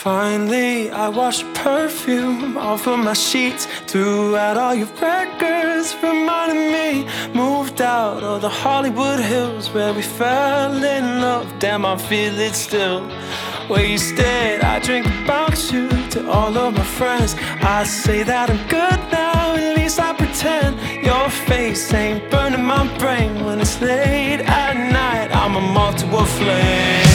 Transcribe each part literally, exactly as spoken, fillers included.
Finally, I washed perfume off of my sheets, threw out all your records, reminded me, moved out of the Hollywood Hills where we fell in love. Damn, I feel it still. Wasted, I drink about you to all of my friends. I say that I'm good now, at least I pretend. Your face ain't burning my brain when it's late at night. I'm a moth to a flame.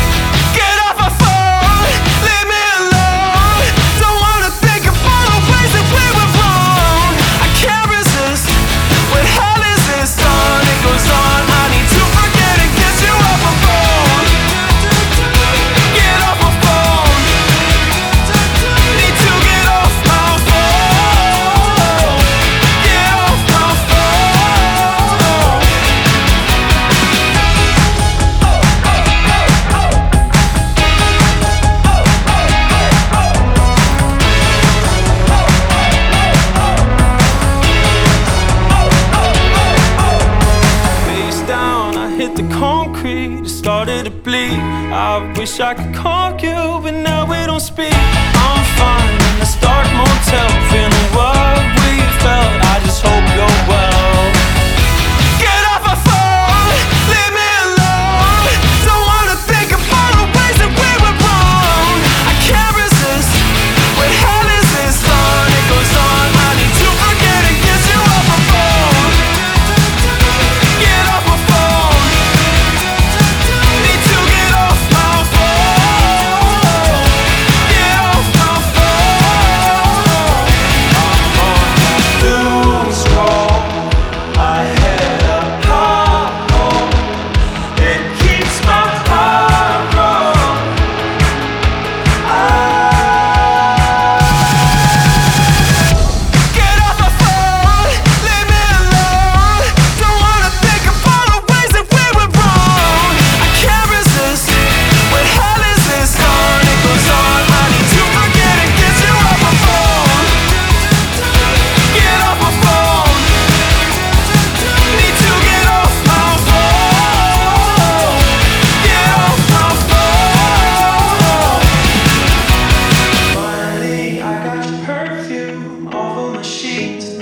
The concrete started to bleed. I wish I could call you, but now we don't speak. I'm fine in this dark motel, feeling what we felt. I just hope you're well. Get off my phone, leave me alone. Don't wanna think about the ways that we were wrong. I can't resist. What hell is this on? It goes on. I need to forget and get you off my phone. Get off my phone. Sheets